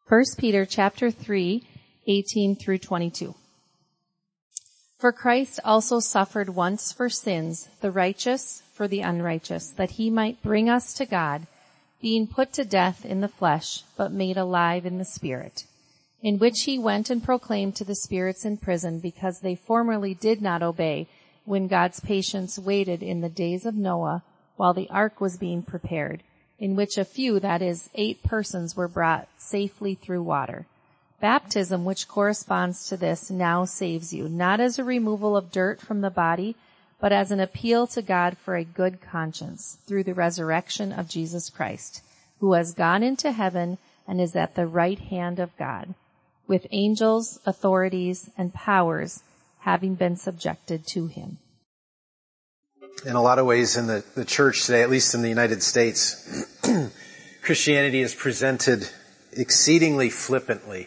1 Peter chapter 3, 18 through 22. For Christ also suffered once for sins, the righteous for the unrighteous, that he might bring us to God, being put to death in the flesh, but made alive in the Spirit, in which he went and proclaimed to the spirits in prison, because they formerly did not obey, when God's patience waited in the days of Noah, while the ark was being prepared, in which a few, that is, 8 persons, were brought safely through water. Baptism, which corresponds to this, now saves you, not as a removal of dirt from the body, but as an appeal to God for a good conscience, through the resurrection of Jesus Christ, who has gone into heaven and is at the right hand of God, with angels, authorities, and powers having been subjected to him. In a lot of ways in the church today, at least in the United States, Christianity is presented exceedingly flippantly.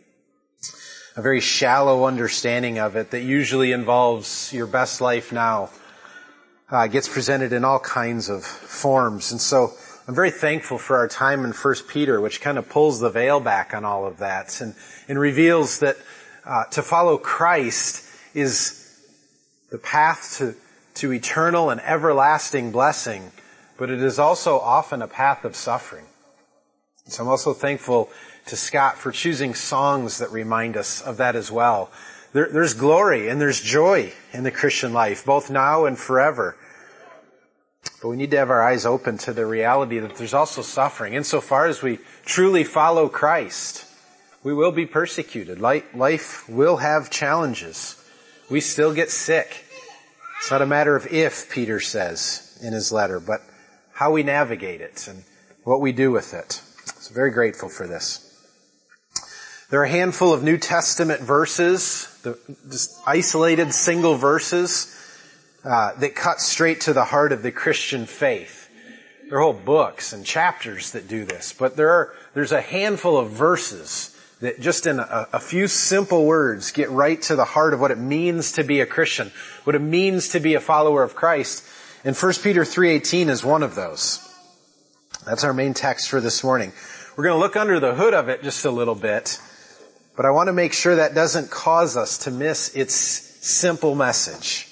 A very shallow understanding of it that usually involves your best life now gets presented in all kinds of forms. And so I'm very thankful for our time in 1 Peter, which kind of pulls the veil back on all of that and reveals that to follow Christ is the path to eternal and everlasting blessing, but it is also often a path of suffering. So I'm also thankful to Scott for choosing songs that remind us of that as well. There's glory and there's joy in the Christian life, both now and forever. But we need to have our eyes open to the reality that there's also suffering. Insofar as we truly follow Christ, we will be persecuted. Life will have challenges. We still get sick. It's not a matter of if, Peter says in his letter, but how we navigate it and what we do with it. So very grateful for this. There are a handful of New Testament verses, just isolated single verses, that cut straight to the heart of the Christian faith. There are whole books and chapters that do this, but there's a handful of verses that just in a few simple words get right to the heart of what it means to be a Christian, what it means to be a follower of Christ. And 1 Peter 3:18 is one of those. That's our main text for this morning. We're going to look under the hood of it just a little bit, but I want to make sure that doesn't cause us to miss its simple message.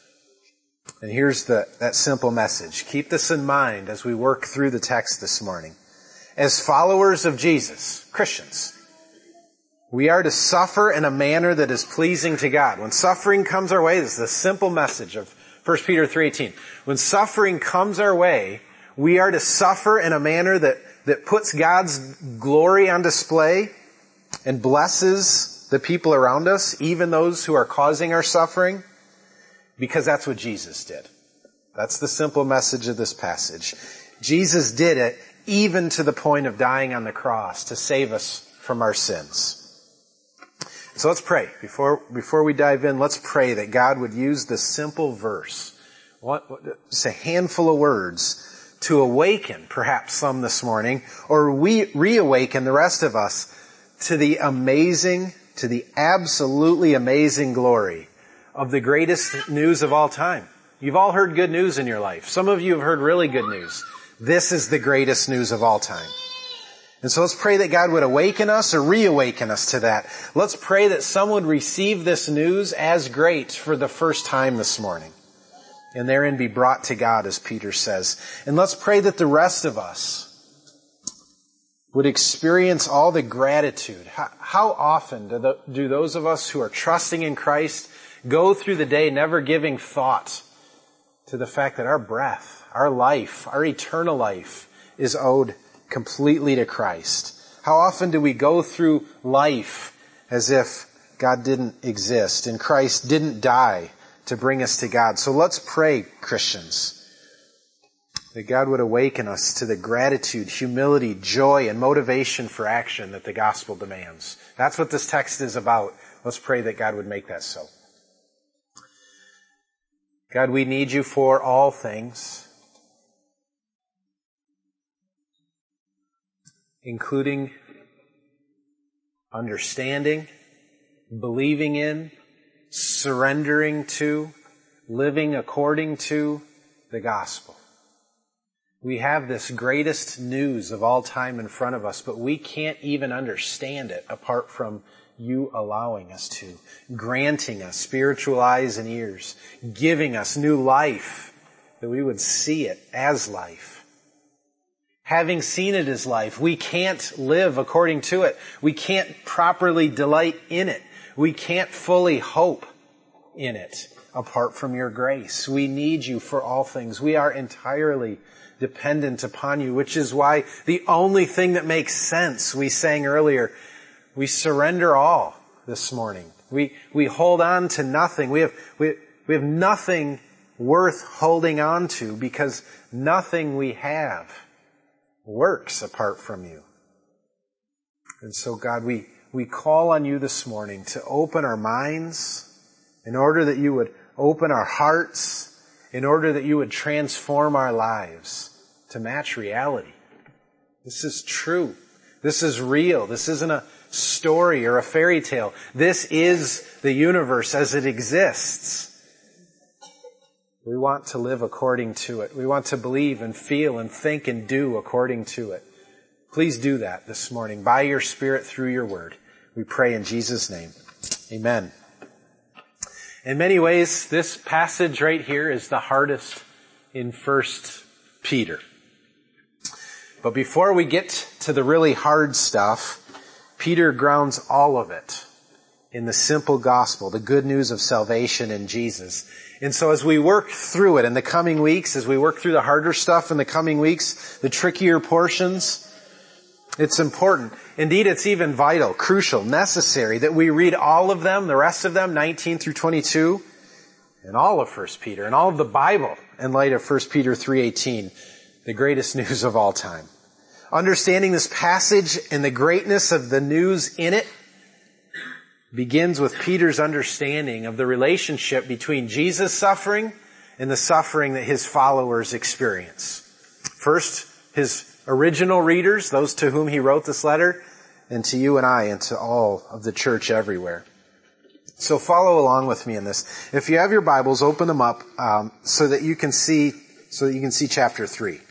And here's that simple message. Keep this in mind as we work through the text this morning. As followers of Jesus, Christians, we are to suffer in a manner that is pleasing to God. When suffering comes our way, this is the simple message of 1 Peter 3:18. When suffering comes our way, we are to suffer in a manner that puts God's glory on display and blesses the people around us, even those who are causing our suffering, because that's what Jesus did. That's the simple message of this passage. Jesus did it even to the point of dying on the cross to save us from our sins. So let's pray. Before we dive in, let's pray that God would use this simple verse, just a handful of words, to awaken perhaps some this morning, or reawaken the rest of us to the absolutely amazing glory of the greatest news of all time. You've all heard good news in your life. Some of you have heard really good news. This is the greatest news of all time. And so let's pray that God would awaken us or reawaken us to that. Let's pray that some would receive this news as great for the first time this morning, and therein be brought to God, as Peter says. And let's pray that the rest of us would experience all the gratitude. How often do those of us who are trusting in Christ go through the day never giving thought to the fact that our breath, our life, our eternal life is owed completely to Christ? How often do we go through life as if God didn't exist and Christ didn't die to bring us to God? So let's pray, Christians, that God would awaken us to the gratitude, humility, joy, and motivation for action that the gospel demands. That's what this text is about. Let's pray that God would make that so. God, we need you for all things, including understanding, believing in, surrendering to, living according to the gospel. We have this greatest news of all time in front of us, but we can't even understand it apart from you allowing us to, granting us spiritual eyes and ears, giving us new life, that we would see it as life. Having seen it as life, we can't live according to it. We can't properly delight in it. We can't fully hope in it apart from your grace. We need you for all things. We are entirely dependent upon you, which is why the only thing that makes sense, we sang earlier, we surrender all this morning. We hold on to nothing. We have nothing worth holding on to because nothing we have works apart from you. And so God, we call on you this morning to open our minds in order that you would open our hearts, in order that you would transform our lives to match reality. This is true. This is real. This isn't a story or a fairy tale. This is the universe as it exists. We want to live according to it. We want to believe and feel and think and do according to it. Please do that this morning by your Spirit through your word. We pray in Jesus' name. Amen. In many ways, this passage right here is the hardest in 1 Peter. But before we get to the really hard stuff, Peter grounds all of it in the simple gospel, the good news of salvation in Jesus. And so as we work through it in the coming weeks, as we work through the harder stuff in the coming weeks, the trickier portions, it's important. Indeed, it's even vital, crucial, necessary that we read all of them, the rest of them, 19 through 22, and all of 1 Peter, and all of the Bible in light of 1 Peter 3:18, the greatest news of all time. Understanding this passage and the greatness of the news in it begins with Peter's understanding of the relationship between Jesus' suffering and the suffering that his followers experience. First, his original readers, those to whom he wrote this letter, and to you and I, and to all of the church everywhere. So follow along with me in this. If you have your Bibles, open them up so that you can see chapter 3.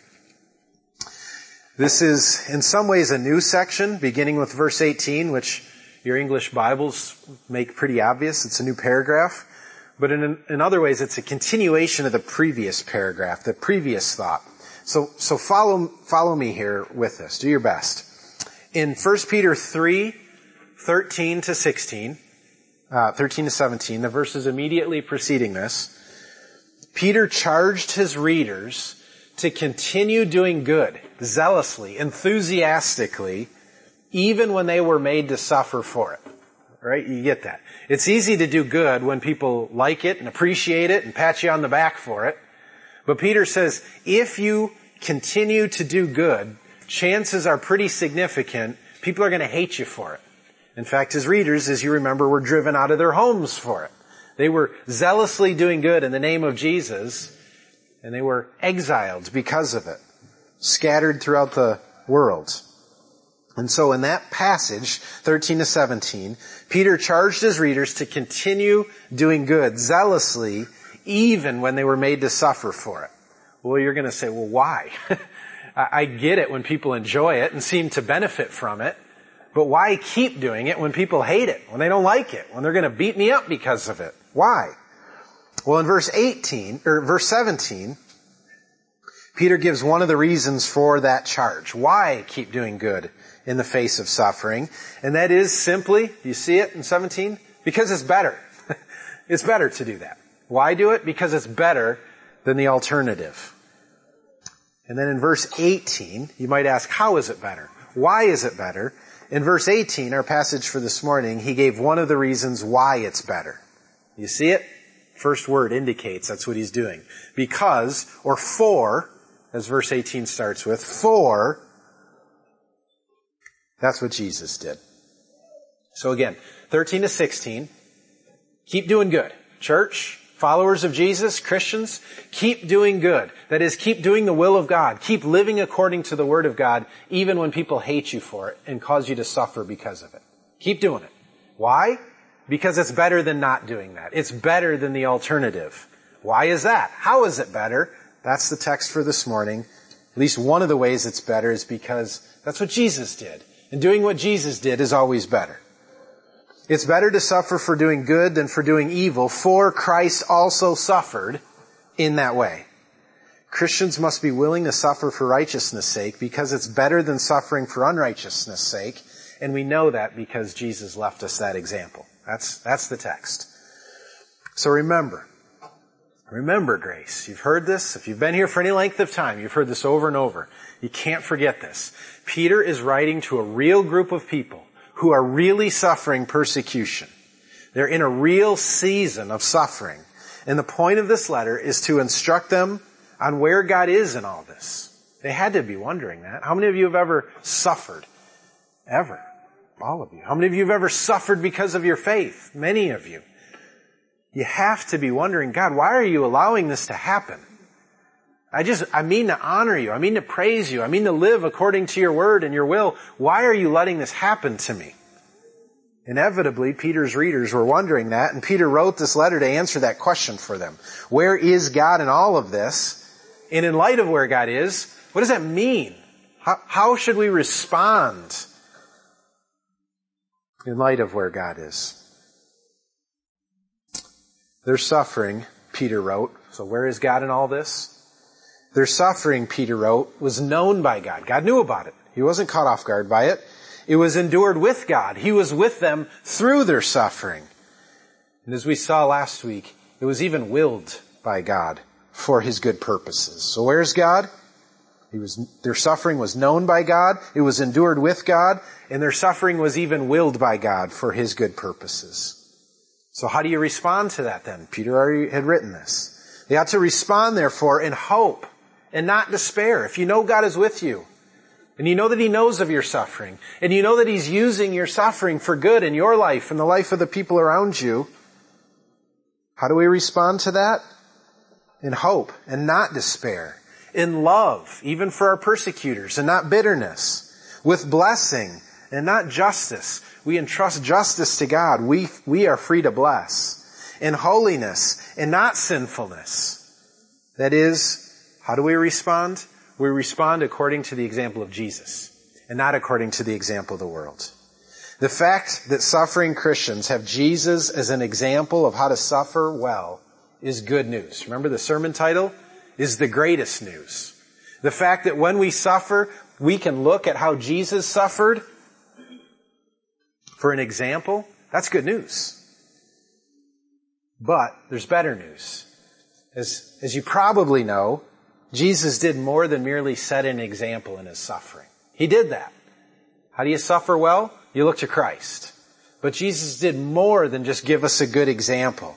This is in some ways a new section, beginning with verse 18, which your English Bibles make pretty obvious. It's a new paragraph. But in other ways, it's a continuation of the previous paragraph, the previous thought. So follow me here with this. Do your best. In 1 Peter 3, 13 to 17, the verses immediately preceding this, Peter charged his readers to continue doing good, zealously, enthusiastically, even when they were made to suffer for it. Right? You get that. It's easy to do good when people like it and appreciate it and pat you on the back for it. But Peter says, if you continue to do good, chances are pretty significant people are going to hate you for it. In fact, his readers, as you remember, were driven out of their homes for it. They were zealously doing good in the name of Jesus, and they were exiled because of it, scattered throughout the world. And so in that passage, 13 to 17, Peter charged his readers to continue doing good zealously, even when they were made to suffer for it. Well, you're going to say, well, why? I get it when people enjoy it and seem to benefit from it, but why keep doing it when people hate it, when they don't like it, when they're going to beat me up because of it? Why? Well, in verse 17, Peter gives one of the reasons for that charge. Why keep doing good in the face of suffering? And that is simply, do you see it in 17? Because it's better. It's better to do that. Why do it? Because it's better than the alternative. And then in verse 18, you might ask, how is it better? Why is it better? In verse 18, our passage for this morning, he gave one of the reasons why it's better. You see it? First word indicates that's what he's doing. Because, or for, as verse 18 starts with, for, that's what Jesus did. So again, 13 to 16, keep doing good. Church, followers of Jesus, Christians, keep doing good. That is, keep doing the will of God. Keep living according to the Word of God, even when people hate you for it and cause you to suffer because of it. Keep doing it. Why? Because it's better than not doing that. It's better than the alternative. Why is that? How is it better? That's the text for this morning. least one of the ways it's better is because that's what Jesus did. And doing what Jesus did is always better. It's better to suffer for doing good than for doing evil, for Christ also suffered in that way. Christians must be willing to suffer for righteousness' sake because it's better than suffering for unrighteousness' sake. And we know that because Jesus left us that example. That's the text. So remember grace. You've heard this. If you've been here for any length of time, you've heard this over and over. You can't forget this. Peter is writing to a real group of people who are really suffering persecution. They're in a real season of suffering. And the point of this letter is to instruct them on where God is in all this. They had to be wondering that. How many of you have ever suffered? Ever? All of you. How many of you have ever suffered because of your faith? Many of you. You have to be wondering, God, why are you allowing this to happen? I mean to honor you. I mean to praise you. I mean to live according to your word and your will. Why are you letting this happen to me? Inevitably, Peter's readers were wondering that, and Peter wrote this letter to answer that question for them. Where is God in all of this? And in light of where God is, what does that mean? How should we respond in light of where God is? Their suffering, Peter wrote. So where is God in all this? Their suffering, Peter wrote, was known by God. God knew about it. He wasn't caught off guard by it. It was endured with God. He was with them through their suffering. And as we saw last week, it was even willed by God for His good purposes. So where's God? Their suffering was known by God. It was endured with God. And their suffering was even willed by God for His good purposes. So how do you respond to that then? Peter already had written this. They ought to respond, therefore, in hope and not despair. If you know God is with you, and you know that He knows of your suffering, and you know that He's using your suffering for good in your life and the life of the people around you, how do we respond to that? In hope and not despair. In love, even for our persecutors, and not bitterness. With blessing and not justice. We entrust justice to God. We are free to bless. In holiness and not sinfulness. That is, how do we respond? We respond according to the example of Jesus and not according to the example of the world. The fact that suffering Christians have Jesus as an example of how to suffer well is good news. Remember the sermon title is the greatest news. The fact that when we suffer, we can look at how Jesus suffered for an example, that's good news. But there's better news. As you probably know, Jesus did more than merely set an example in His suffering. He did that. How do you suffer well? You look to Christ. But Jesus did more than just give us a good example.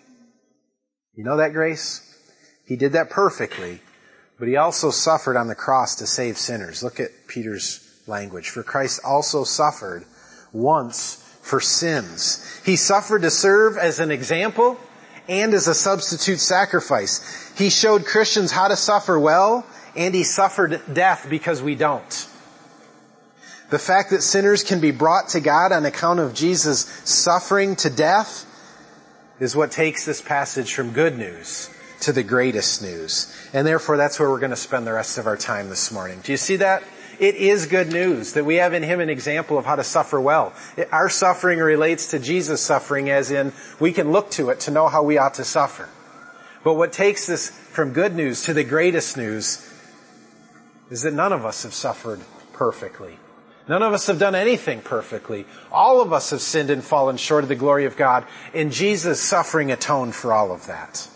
You know that grace? He did that perfectly, but He also suffered on the cross to save sinners. Look at Peter's language. For Christ also suffered once for sins. He suffered to serve as an example and as a substitute sacrifice. He showed Christians how to suffer well, and He suffered death because we don't. The fact that sinners can be brought to God on account of Jesus' suffering to death is what takes this passage from good news to the greatest news. And therefore, that's where we're going to spend the rest of our time this morning. Do you see that? It is good news that we have in Him an example of how to suffer well. Our suffering relates to Jesus' suffering, as in we can look to it to know how we ought to suffer. But what takes this from good news to the greatest news is that none of us have suffered perfectly. None of us have done anything perfectly. All of us have sinned and fallen short of the glory of God, and Jesus' suffering atoned for all of that.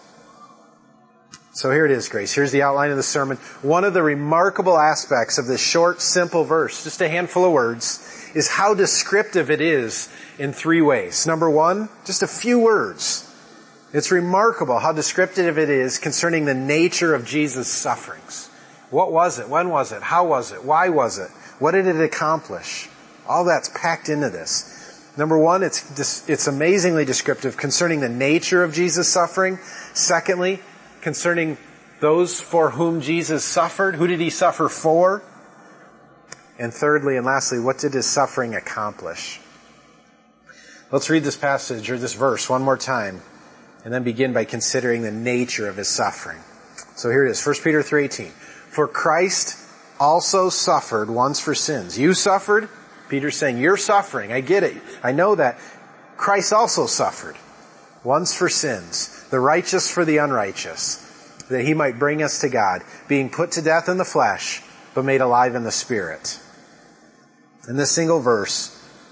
So here it is, Grace. Here's the outline of the sermon. One of the remarkable aspects of this short, simple verse, just a handful of words, is how descriptive it is in three ways. Number one, just a few words. It's remarkable how descriptive it is concerning the nature of Jesus' sufferings. What was it? When was it? How was it? Why was it? What did it accomplish? All that's packed into this. Number one, it's amazingly descriptive concerning the nature of Jesus' suffering. Secondly, concerning those for whom Jesus suffered. Who did He suffer for? And thirdly and lastly, what did His suffering accomplish? Let's read this passage or this verse one more time and then begin by considering the nature of His suffering. So here it is, 1 Peter 3:18. For Christ also suffered once for sins. You suffered. Peter's saying, you're suffering. I get it. I know that. Christ also suffered once for sins, the righteous for the unrighteous, that he might bring us to God, being put to death in the flesh, but made alive in the Spirit. In this single verse,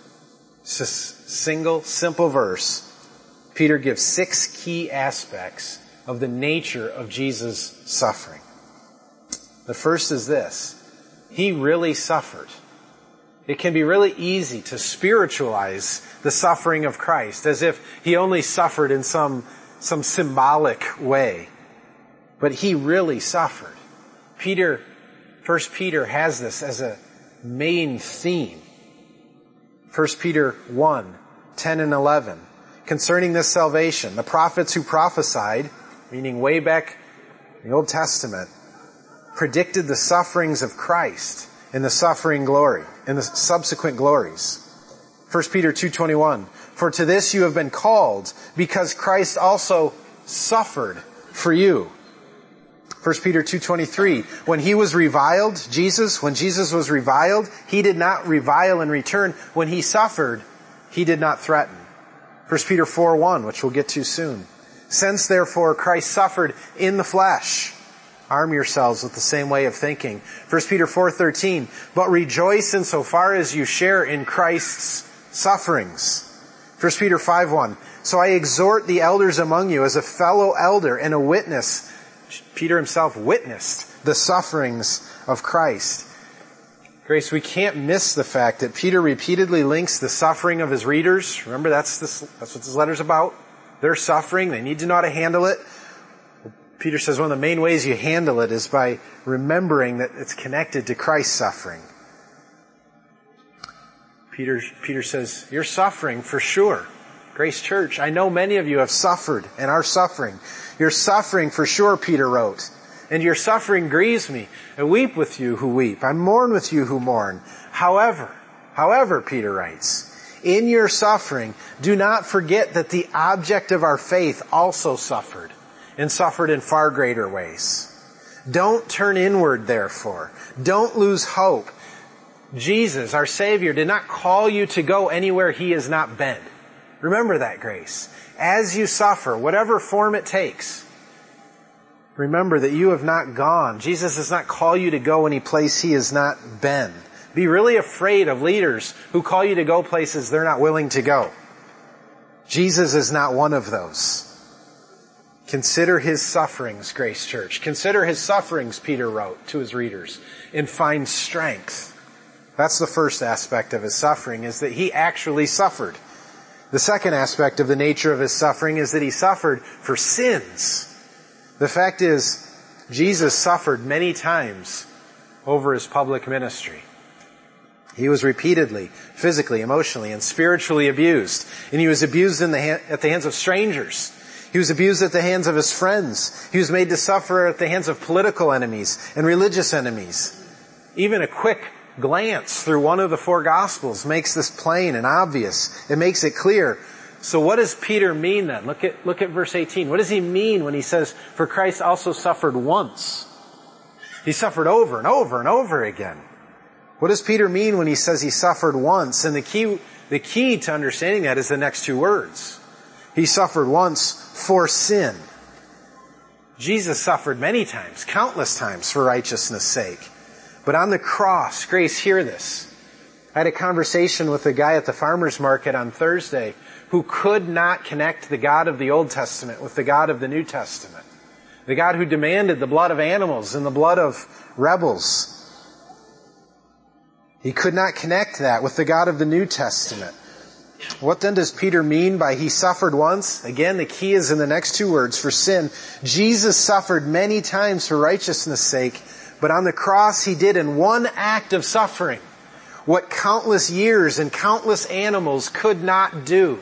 simple verse, Peter gives 6 key aspects of the nature of Jesus' suffering. The first is this: he really suffered. It can be really easy to spiritualize the suffering of Christ as if he only suffered in some symbolic way. But he really suffered. 1 Peter has this as a main theme. 1 Peter 1, 10 and 11. Concerning this salvation, the prophets who prophesied, meaning way back in the Old Testament, predicted the sufferings of Christ in the subsequent glories. 1 Peter 2:21. For to this you have been called, because Christ also suffered for you. 1 Peter 2:23. When Jesus was reviled, he did not revile in return. When he suffered, he did not threaten. 1 Peter 4:1, which we'll get to soon. Since therefore Christ suffered in the flesh, arm yourselves with the same way of thinking. 1 Peter 4:13, but rejoice insofar as you share in Christ's sufferings. 1 Peter 5:1, so I exhort the elders among you as a fellow elder and a witness. Peter himself witnessed the sufferings of Christ. Grace, we can't miss the fact that Peter repeatedly links the suffering of his readers. Remember, that's what this letter's about. They're suffering. They need to know how to handle it. Peter says one of the main ways you handle it is by remembering that it's connected to Christ's suffering. Peter says, you're suffering for sure. Grace Church, I know many of you have suffered and are suffering. You're suffering for sure, Peter wrote. And your suffering grieves me. I weep with you who weep. I mourn with you who mourn. However, Peter writes, in your suffering, do not forget that the object of our faith also suffered, and suffered in far greater ways. Don't turn inward, therefore. Don't lose hope. Jesus, our Savior, did not call you to go anywhere he has not been. Remember that, Grace. As you suffer, whatever form it takes, remember that you have not gone. Jesus does not call you to go any place he has not been. Be really afraid of leaders who call you to go places they're not willing to go. Jesus is not one of those. Consider his sufferings, Grace Church. Consider his sufferings, Peter wrote to his readers, and find strength. That's the first aspect of his suffering, is that he actually suffered. The second aspect of the nature of his suffering is that he suffered for sins. The fact is, Jesus suffered many times over his public ministry. He was repeatedly, physically, emotionally, and spiritually abused. And he was abused at the hands of strangers. He was abused at the hands of his friends. He was made to suffer at the hands of political enemies and religious enemies. Even a quick glance through one of the 4 Gospels makes this plain and obvious. It makes it clear. So what does Peter mean then? Look at verse 18. What does he mean when he says, for Christ also suffered once? He suffered over and over and over again. What does Peter mean when he says he suffered once? And the key to understanding that is the next 2 words. He suffered once for sin. Jesus suffered many times, countless times, for righteousness' sake. But on the cross, Grace, hear this. I had a conversation with a guy at the farmer's market on Thursday who could not connect the God of the Old Testament with the God of the New Testament. The God who demanded the blood of animals and the blood of rebels. He could not connect that with the God of the New Testament. What then does Peter mean by he suffered once? Again, the key is in the next 2 words, for sin. Jesus suffered many times for righteousness' sake, but on the cross he did in one act of suffering what countless years and countless animals could not do.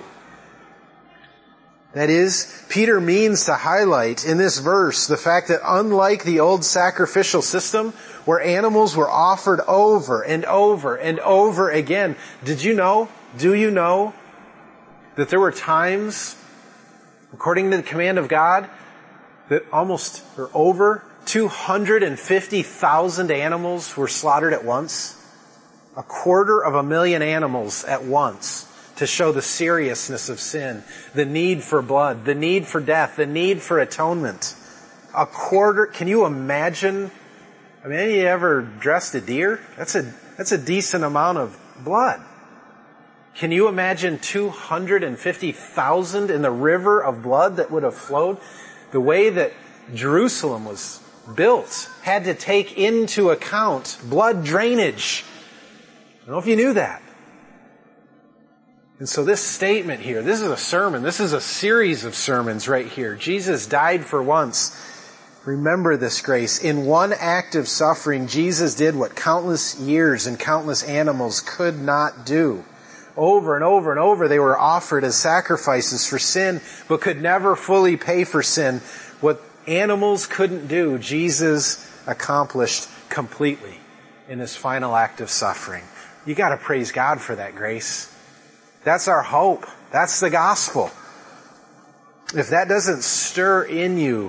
That is, Peter means to highlight in this verse the fact that unlike the old sacrificial system where animals were offered over and over and over again, do you know that there were times, according to the command of God, that over 250,000 animals were slaughtered at once. 250,000 animals at once to show the seriousness of sin, the need for blood, the need for death, the need for atonement. Can you imagine? I mean, any of you ever dressed a deer? That's a decent amount of blood. Can you imagine 250,000 in the river of blood that would have flowed? The way that Jerusalem was built had to take into account blood drainage. I don't know if you knew that. And so this statement here, this is a sermon. This is a series of sermons right here. Jesus died for once. Remember this, grace. In one act of suffering, Jesus did what countless years and countless animals could not do. Over and over and over, they were offered as sacrifices for sin, but could never fully pay for sin. What animals couldn't do, Jesus accomplished completely in His final act of suffering. You gotta praise God for that, grace. That's our hope. That's the gospel. If that doesn't stir in you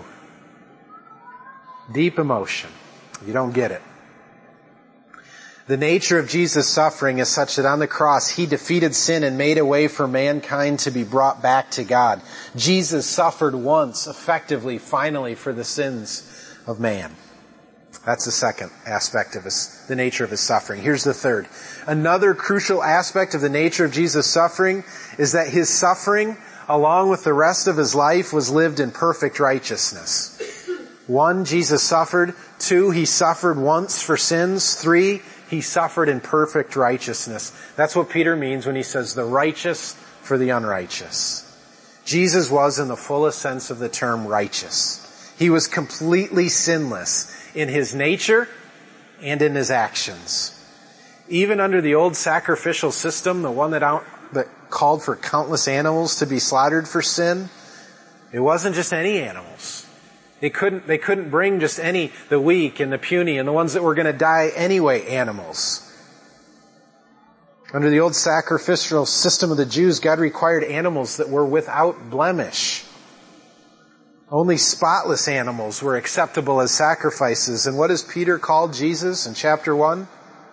deep emotion, you don't get it. The nature of Jesus' suffering is such that on the cross, He defeated sin and made a way for mankind to be brought back to God. Jesus suffered once, effectively, finally, for the sins of man. That's the second aspect of the nature of His suffering. Here's the third. Another crucial aspect of the nature of Jesus' suffering is that His suffering, along with the rest of His life, was lived in perfect righteousness. 1, Jesus suffered. 2, He suffered once for sins. 3, He suffered in perfect righteousness. That's what Peter means when he says the righteous for the unrighteous. Jesus was, in the fullest sense of the term, righteous. He was completely sinless in His nature and in His actions. Even under the old sacrificial system, the one that called for countless animals to be slaughtered for sin, it wasn't just any animals. They couldn't bring just the weak and the puny and the ones that were going to die anyway animals. Under the old sacrificial system of the Jews, God required animals that were without blemish. Only spotless animals were acceptable as sacrifices. And what does Peter call Jesus in chapter 1?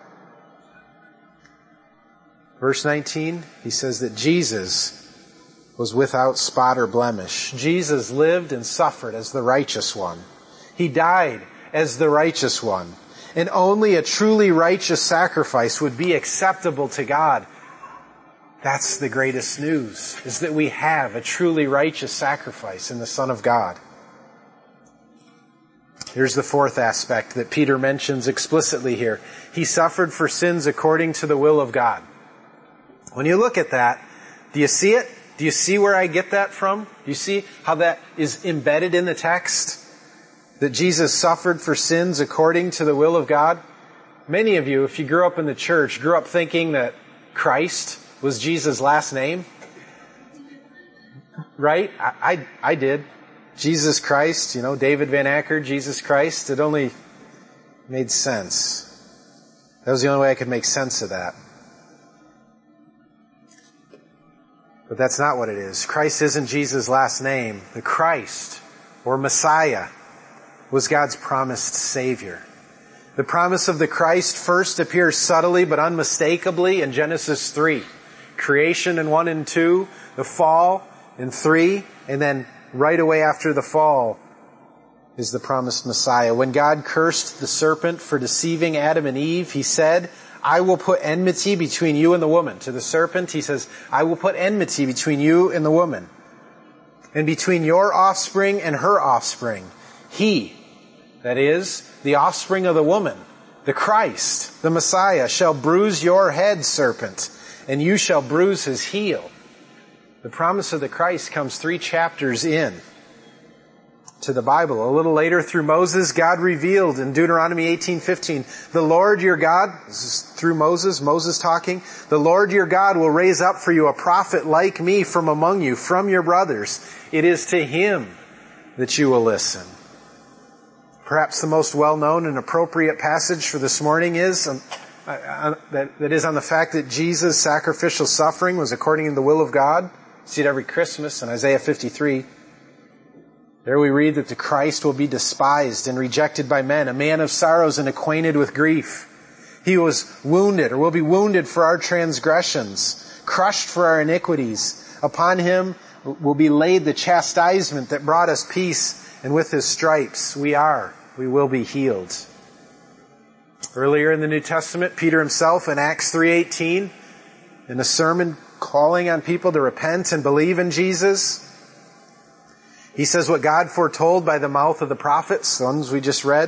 Verse 19, he says that Jesus was without spot or blemish. Jesus lived and suffered as the righteous one. He died as the righteous one. And only a truly righteous sacrifice would be acceptable to God. That's the greatest news, is that we have a truly righteous sacrifice in the Son of God. Here's the fourth aspect that Peter mentions explicitly here. He suffered for sins according to the will of God. When you look at that, do you see it? Do you see where I get that from? Do you see how that is embedded in the text? That Jesus suffered for sins according to the will of God? Many of you, if you grew up in the church, grew up thinking that Christ was Jesus' last name. Right? I did. Jesus Christ, David Van Acker, Jesus Christ. It only made sense. That was the only way I could make sense of that. But that's not what it is. Christ isn't Jesus' last name. The Christ, or Messiah, was God's promised Savior. The promise of the Christ first appears subtly but unmistakably in Genesis 3. Creation in 1 and 2, the fall in 3, and then right away after the fall is the promised Messiah. When God cursed the serpent for deceiving Adam and Eve, He said, I will put enmity between you and the woman. To the serpent, He says, I will put enmity between you and the woman, and between your offspring and her offspring. He, that is, the offspring of the woman, the Christ, the Messiah, shall bruise your head, serpent, and you shall bruise his heel. The promise of the Christ comes 3 chapters in to the Bible. A little later, through Moses, God revealed in Deuteronomy 18:15, the Lord your God, this is through Moses talking, the Lord your God will raise up for you a prophet like me from among you, from your brothers. It is to Him that you will listen. Perhaps the most well-known and appropriate passage for this morning is that is on the fact that Jesus' sacrificial suffering was according to the will of God. You see it every Christmas in Isaiah 53. There we read that the Christ will be despised and rejected by men, a man of sorrows and acquainted with grief. He was wounded, or will be wounded for our transgressions, crushed for our iniquities. Upon him will be laid the chastisement that brought us peace, and with his stripes we will be healed. Earlier in the New Testament, Peter himself in Acts 3:18, in a sermon calling on people to repent and believe in Jesus, he says what God foretold by the mouth of the prophets, the ones we just read,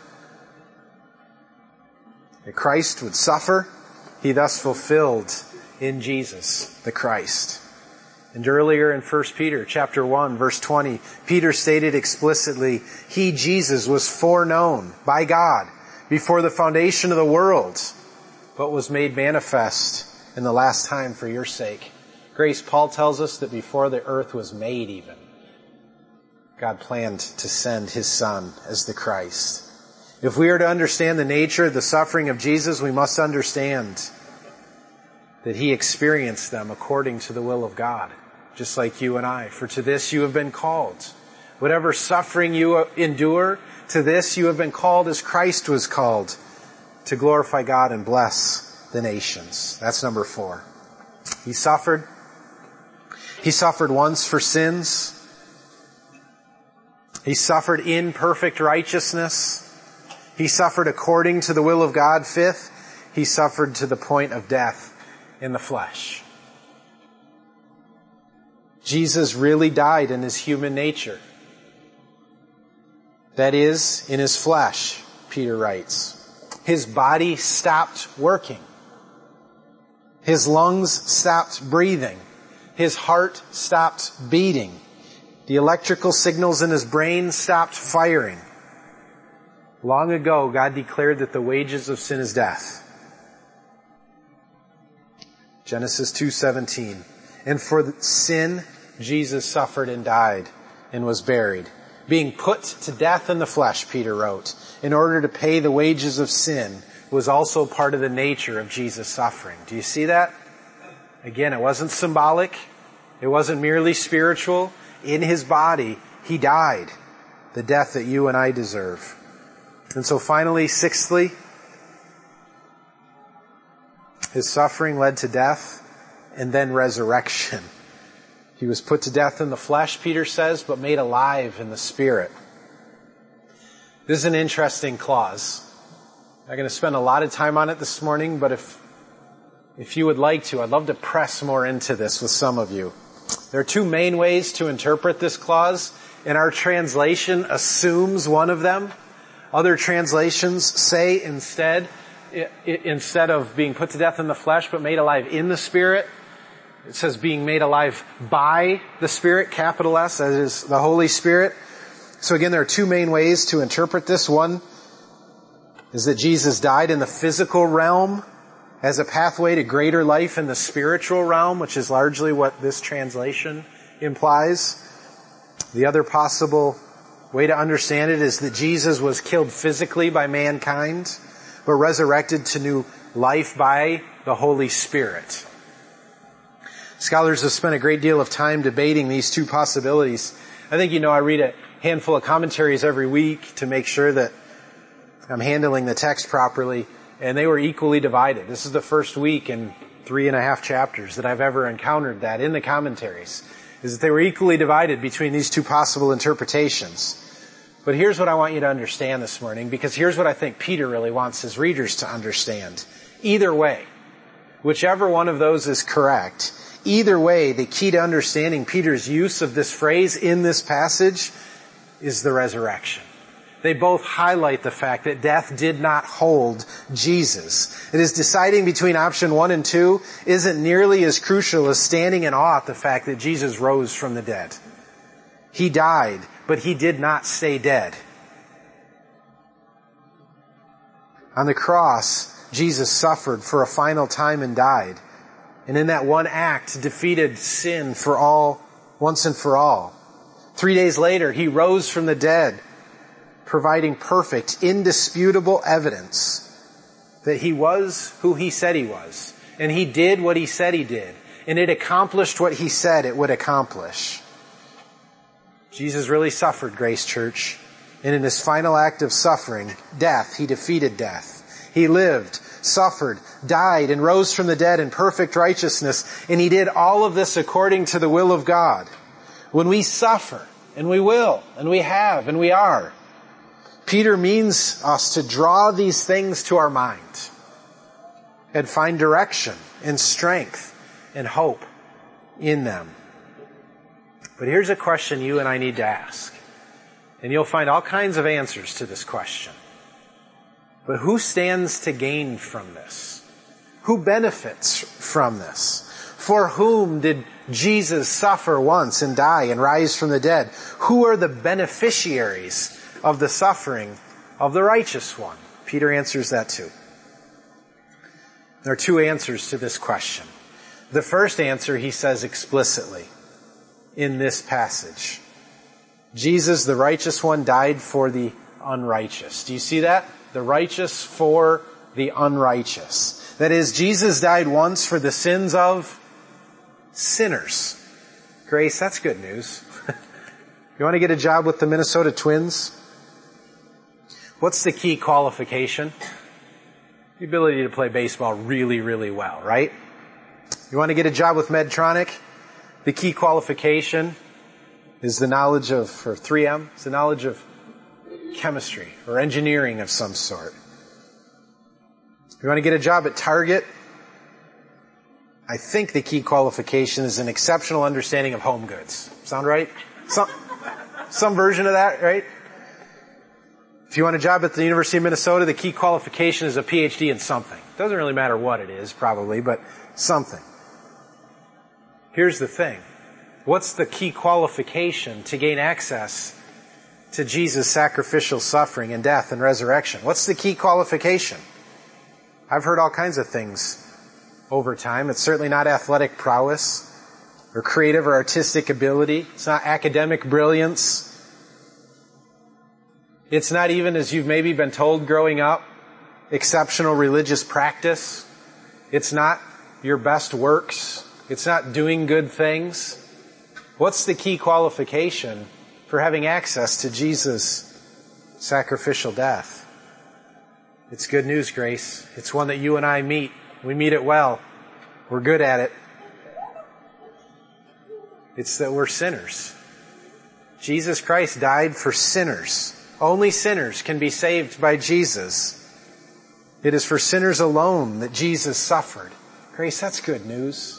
that Christ would suffer, he thus fulfilled in Jesus, the Christ. And earlier in 1 Peter chapter 1, verse 20, Peter stated explicitly, he, Jesus, was foreknown by God before the foundation of the world, but was made manifest in the last time for your sake. Grace, Paul tells us that before the earth was made even, God planned to send his Son as the Christ. If we are to understand the nature of the suffering of Jesus, we must understand that he experienced them according to the will of God, just like you and I. For to this you have been called. Whatever suffering you endure, to this you have been called as Christ was called, to glorify God and bless the nations. That's number 4. He suffered. He suffered once for sins. He suffered in perfect righteousness. He suffered according to the will of God. 5th, he suffered to the point of death in the flesh. Jesus really died in his human nature. That is, in his flesh, Peter writes. His body stopped working. His lungs stopped breathing. His heart stopped beating. The electrical signals in his brain stopped firing. Long ago, God declared that the wages of sin is death. Genesis 2:17. And for sin, Jesus suffered and died and was buried, being put to death in the flesh, Peter wrote, in order to pay the wages of sin, was also part of the nature of Jesus' suffering. Do you see that? Again, it wasn't symbolic. It wasn't merely spiritual. In his body, he died the death that you and I deserve. And so finally, 6thly, his suffering led to death and then resurrection. He was put to death in the flesh, Peter says, but made alive in the spirit. This is an interesting clause. I'm not going to spend a lot of time on it this morning, but if you would like to, I'd love to press more into this with some of you. There are 2 main ways to interpret this clause, and our translation assumes one of them. Other translations say instead of being put to death in the flesh, but made alive in the Spirit, it says being made alive by the Spirit, capital S, that is the Holy Spirit. So again, there are 2 main ways to interpret this. One is that Jesus died in the physical realm as a pathway to greater life in the spiritual realm, which is largely what this translation implies. The other possible way to understand it is that Jesus was killed physically by mankind, but resurrected to new life by the Holy Spirit. Scholars have spent a great deal of time debating these 2 possibilities. I think I read a handful of commentaries every week to make sure that I'm handling the text properly, and they were equally divided. This is the first week in 3.5 chapters that I've ever encountered that in the commentaries, is that they were equally divided between these 2 possible interpretations. But here's what I want you to understand this morning, because here's what I think Peter really wants his readers to understand. Either way, whichever one of those is correct, either way, the key to understanding Peter's use of this phrase in this passage is the resurrection. They both highlight the fact that death did not hold Jesus. It is deciding between option 1 and 2 isn't nearly as crucial as standing in awe at the fact that Jesus rose from the dead. He died, but he did not stay dead. On the cross, Jesus suffered for a final time and died. And in that one act, defeated sin for all, once and for all. 3 days later, he rose from the dead, providing perfect, indisputable evidence that he was who he said he was. And he did what he said he did. And it accomplished what he said it would accomplish. Jesus really suffered, Grace Church. And in his final act of suffering, death, he defeated death. He lived, suffered, died, and rose from the dead in perfect righteousness. And he did all of this according to the will of God. When we suffer, and we will, and we have, and we are, Peter means us to draw these things to our mind and find direction and strength and hope in them. But here's a question you and I need to ask. And you'll find all kinds of answers to this question. But who stands to gain from this? Who benefits from this? For whom did Jesus suffer once and die and rise from the dead? Who are the beneficiaries of the suffering of the righteous one? Peter answers that too. There are two answers to this question. The first answer he says explicitly in this passage. Jesus, the righteous one, died for the unrighteous. Do you see that? The righteous for the unrighteous. That is, Jesus died once for the sins of sinners. Grace, that's good news. You want to get a job with the Minnesota Twins? What's the key qualification? The ability to play baseball really, really well, right? You want to get a job with Medtronic? The key qualification is the knowledge of, for 3M, it's the knowledge of chemistry or engineering of some sort. You want to get a job at Target? I think the key qualification is an exceptional understanding of home goods. Sound right? Some version of that, right? If you want a job at the University of Minnesota, the key qualification is a PhD in something. Doesn't really matter what it is, probably, but something. Here's the thing. What's the key qualification to gain access to Jesus' sacrificial suffering and death and resurrection? What's the key qualification? I've heard all kinds of things over time. It's certainly not athletic prowess or creative or artistic ability. It's not academic brilliance. It's not even, as you've maybe been told growing up, exceptional religious practice. It's not your best works. It's not doing good things. What's the key qualification for having access to Jesus' sacrificial death? It's good news, Grace. It's one that you and I meet. We meet it well. We're good at it. It's that we're sinners. Jesus Christ died for sinners. Only sinners can be saved by Jesus. It is for sinners alone that Jesus suffered. Grace, that's good news.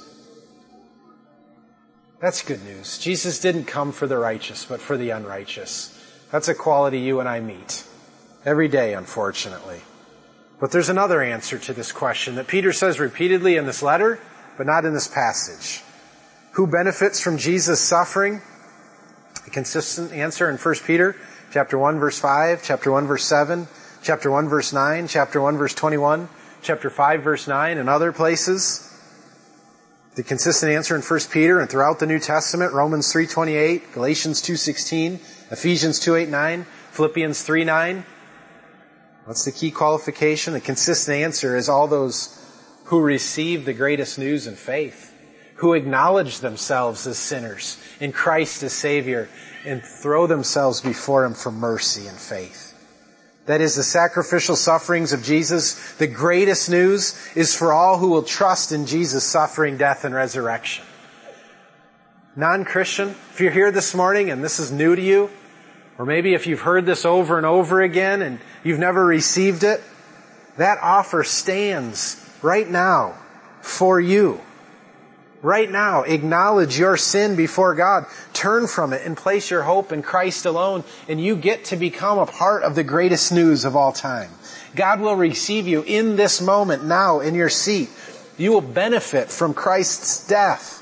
That's good news. Jesus didn't come for the righteous, but for the unrighteous. That's a quality you and I meet every day, unfortunately. But there's another answer to this question that Peter says repeatedly in this letter, but not in this passage. Who benefits from Jesus' suffering? A consistent answer in 1 Peter chapter 1 verse 5, chapter 1 verse 7, chapter 1 verse 9, chapter 1 verse 21, chapter 5 verse 9, and other places. The consistent answer in 1 Peter and throughout the New Testament, Romans 3:28, Galatians 2:16, Ephesians 2:8-9, Philippians 3:9. What's the key qualification? The consistent answer is all those who receive the greatest news in faith, who acknowledge themselves as sinners in Christ as Savior and throw themselves before Him for mercy and faith. That is the sacrificial sufferings of Jesus. The greatest news is for all who will trust in Jesus' suffering, death, and resurrection. Non-Christian, if you're here this morning and this is new to you, or maybe if you've heard this over and over again and you've never received it, that offer stands right now for you. Right now, acknowledge your sin before God. Turn from it and place your hope in Christ alone, and you get to become a part of the greatest news of all time. God will receive you in this moment, now, in your seat. You will benefit from Christ's death.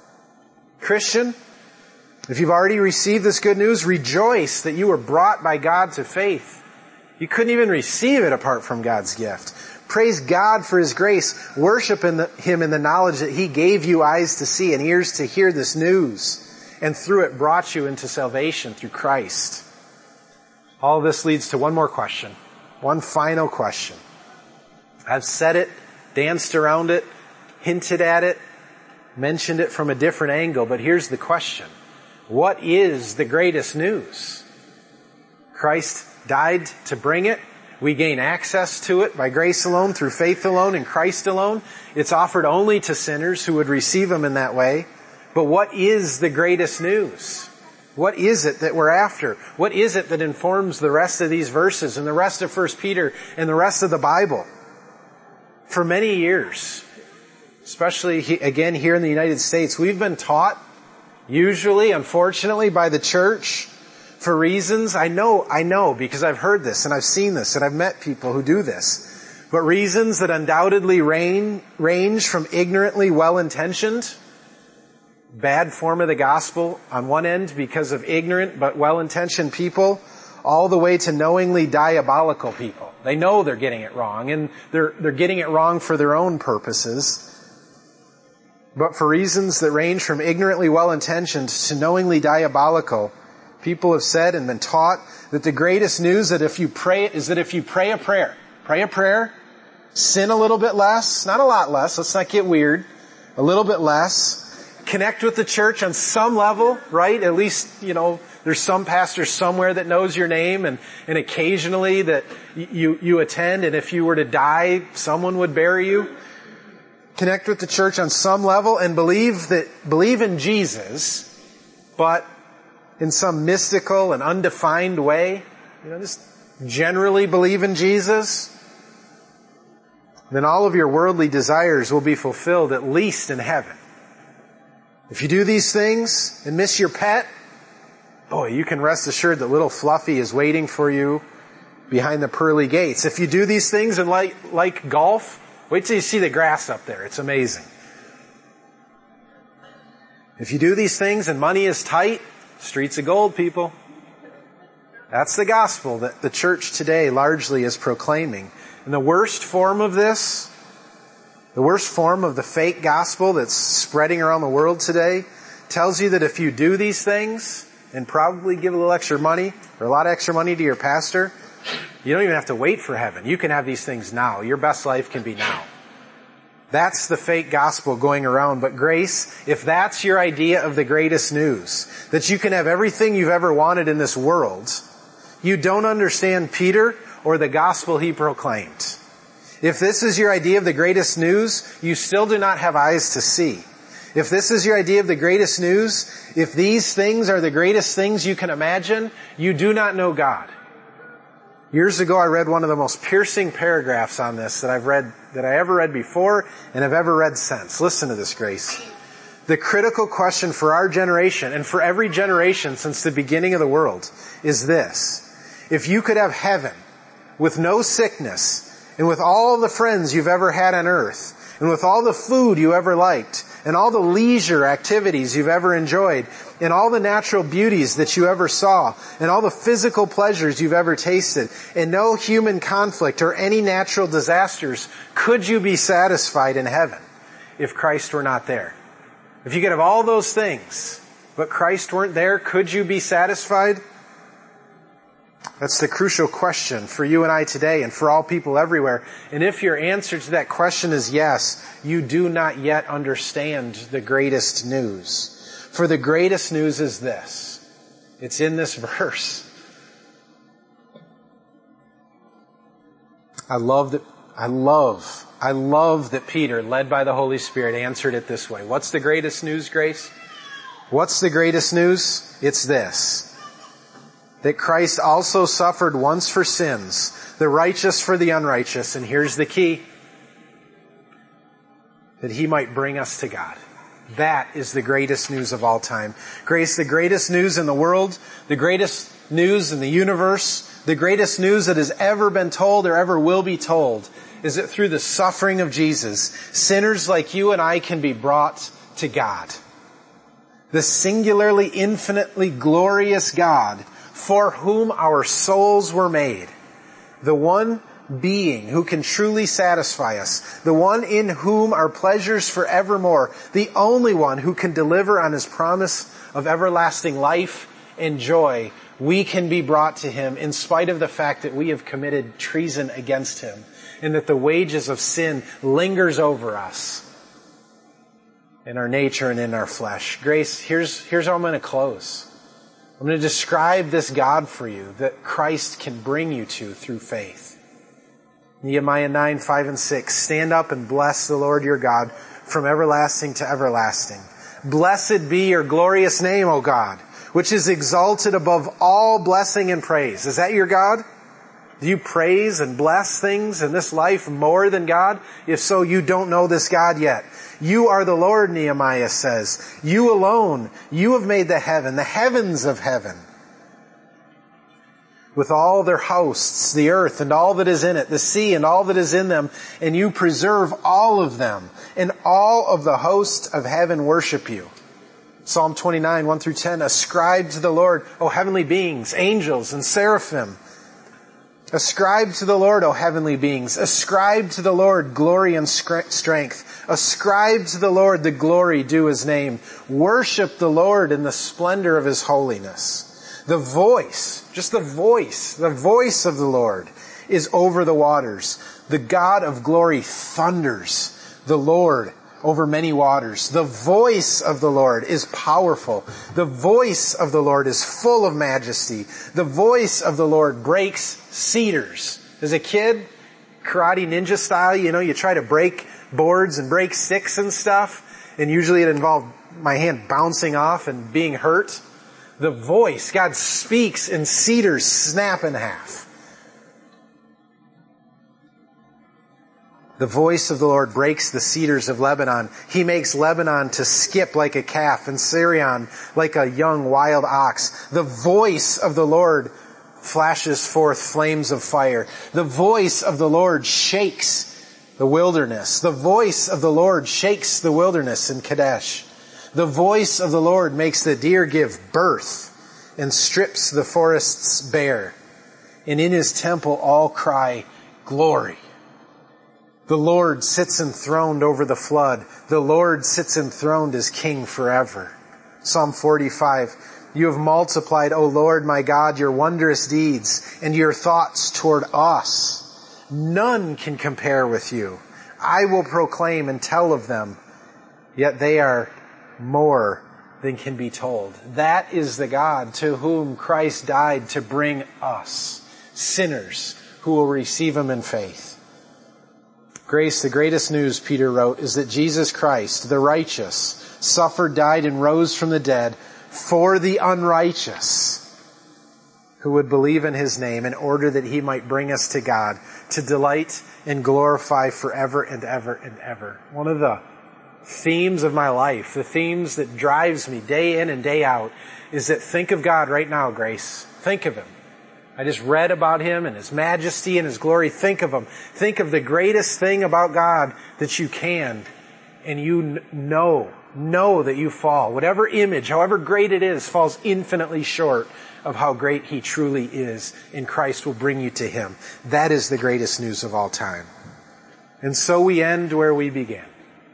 Christian, if you've already received this good news, rejoice that you were brought by God to faith. You couldn't even receive it apart from God's gift. Praise God for His grace. Worship Him in the knowledge that He gave you eyes to see and ears to hear this news, and through it brought you into salvation through Christ. All this leads to one more question. One final question. I've said it, danced around it, hinted at it, mentioned it from a different angle, but here's the question. What is the greatest news? Christ died to bring it. We gain access to it by grace alone, through faith alone, in Christ alone. It's offered only to sinners who would receive Him in that way. But what is the greatest news? What is it that we're after? What is it that informs the rest of these verses and the rest of 1 Peter and the rest of the Bible? For many years, especially again here in the United States, we've been taught, usually, unfortunately, by the church, for reasons, I know because I've heard this and I've seen this and I've met people who do this, but reasons that undoubtedly range from ignorantly well-intentioned, bad form of the gospel on one end because of ignorant but well-intentioned people, all the way to knowingly diabolical people. They know they're getting it wrong, and they're getting it wrong for their own purposes, but for reasons that range from ignorantly well-intentioned to knowingly diabolical. People have said and been taught that the greatest news that if you pray a prayer, sin a little bit less, not a lot less, let's not get weird, a little bit less, connect with the church on some level, right? At least, there's some pastor somewhere that knows your name, and occasionally that you attend, and if you were to die, someone would bury you. Connect with the church on some level and believe in Jesus, but in some mystical and undefined way, just generally believe in Jesus, then all of your worldly desires will be fulfilled, at least in heaven. If you do these things and miss your pet, boy, you can rest assured that little Fluffy is waiting for you behind the pearly gates. If you do these things and like golf, wait till you see the grass up there. It's amazing. If you do these things and money is tight, streets of gold, people. That's the gospel that the church today largely is proclaiming. And the worst form of this, the worst form of the fake gospel that's spreading around the world today, tells you that if you do these things and probably give a little extra money or a lot of extra money to your pastor, you don't even have to wait for heaven. You can have these things now. Your best life can be now. That's the fake gospel going around. But grace, if that's your idea of the greatest news, that you can have everything you've ever wanted in this world, you don't understand Peter or the gospel he proclaimed. If this is your idea of the greatest news, you still do not have eyes to see. If this is your idea of the greatest news, if these things are the greatest things you can imagine, you do not know God. Years ago, I read one of the most piercing paragraphs on this that I ever read before and have ever read since. Listen to this, Grace. The critical question for our generation and for every generation since the beginning of the world is this. If you could have heaven with no sickness and with all the friends you've ever had on earth and with all the food you ever liked and all the leisure activities you've ever enjoyed and all the natural beauties that you ever saw and all the physical pleasures you've ever tasted and no human conflict or any natural disasters, could you be satisfied in heaven if Christ were not there? If you could have all those things, but Christ weren't there, could you be satisfied? That's the crucial question for you and I today and for all people everywhere. And if your answer to that question is yes, you do not yet understand the greatest news. For the greatest news is this. It's in this verse. I love that Peter, led by the Holy Spirit, answered it this way. What's the greatest news, Grace? What's the greatest news? It's this. That Christ also suffered once for sins, the righteous for the unrighteous, and here's the key, that He might bring us to God. That is the greatest news of all time. Grace, the greatest news in the world, the greatest news in the universe, the greatest news that has ever been told or ever will be told is that through the suffering of Jesus, sinners like you and I can be brought to God. The singularly, infinitely glorious God for whom our souls were made. The one being who can truly satisfy us. The one in whom are pleasures forevermore. The only one who can deliver on His promise of everlasting life and joy. We can be brought to Him in spite of the fact that we have committed treason against Him and that the wages of sin lingers over us. in our nature and in our flesh. Grace, here's how I'm going to close. I'm going to describe this God for you that Christ can bring you to through faith. Nehemiah 9, 5 and 6. Stand up and bless the Lord your God from everlasting to everlasting. Blessed be your glorious name, O God, which is exalted above all blessing and praise. Is that your God? Do you praise and bless things in this life more than God? If so, you don't know this God yet. You are the Lord, Nehemiah says. You alone, you have made the heavens of heaven, with all their hosts, the earth and all that is in it, the sea and all that is in them, and you preserve all of them, and all of the host of heaven worship you. Psalm 29, 1 through 10, ascribe to the Lord, O heavenly beings, angels and seraphim. Ascribe to the Lord, O heavenly beings. Ascribe to the Lord glory and strength. Ascribe to the Lord the glory due His name. Worship the Lord in the splendor of His holiness. The voice of the Lord is over the waters. The God of glory thunders. The Lord over many waters. The voice of the Lord is powerful. The voice of the Lord is full of majesty. The voice of the Lord breaks cedars. As a kid, karate ninja style, you try to break boards and break sticks and stuff, and usually it involved my hand bouncing off and being hurt. The voice, God speaks and cedars snap in half. The voice of the Lord breaks the cedars of Lebanon. He makes Lebanon to skip like a calf and Sirion like a young wild ox. The voice of the Lord flashes forth flames of fire. The voice of the Lord shakes the wilderness. The voice of the Lord shakes the wilderness in Kadesh. The voice of the Lord makes the deer give birth and strips the forests bare. And in His temple all cry, glory. The Lord sits enthroned over the flood. The Lord sits enthroned as King forever. Psalm 45. You have multiplied, O Lord my God, your wondrous deeds and your thoughts toward us. None can compare with you. I will proclaim and tell of them, yet they are more than can be told. That is the God to whom Christ died to bring us, sinners who will receive Him in faith. Grace, the greatest news, Peter wrote, is that Jesus Christ, the righteous, suffered, died, and rose from the dead for the unrighteous who would believe in His name in order that He might bring us to God to delight and glorify forever and ever and ever. One of the themes of my life, the themes that drives me day in and day out, is that think of God right now, Grace. Think of Him. I just read about Him and His majesty and His glory. Think of Him. Think of the greatest thing about God that you can, and you know that you fall. Whatever image, however great it is, falls infinitely short of how great He truly is, and Christ will bring you to Him. That is the greatest news of all time. And so we end where we began.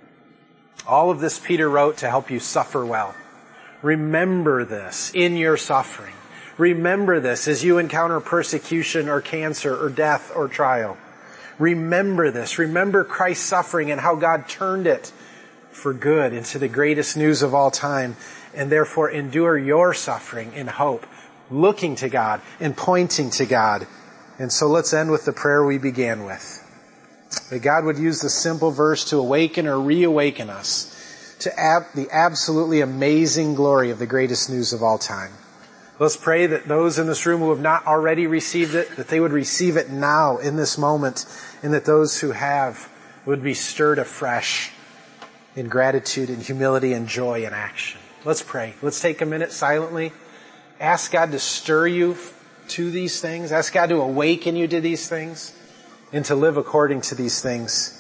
All of this Peter wrote to help you suffer well. Remember this in your suffering. Remember this as you encounter persecution or cancer or death or trial. Remember this. Remember Christ's suffering and how God turned it for good into the greatest news of all time, and therefore endure your suffering in hope, looking to God and pointing to God. And so let's end with the prayer we began with. That God would use the simple verse to awaken or reawaken us to the absolutely amazing glory of the greatest news of all time. Let's pray that those in this room who have not already received it, that they would receive it now in this moment, and that those who have would be stirred afresh in gratitude and humility and joy and action. Let's pray. Let's take a minute silently. Ask God to stir you to these things. Ask God to awaken you to these things and to live according to these things.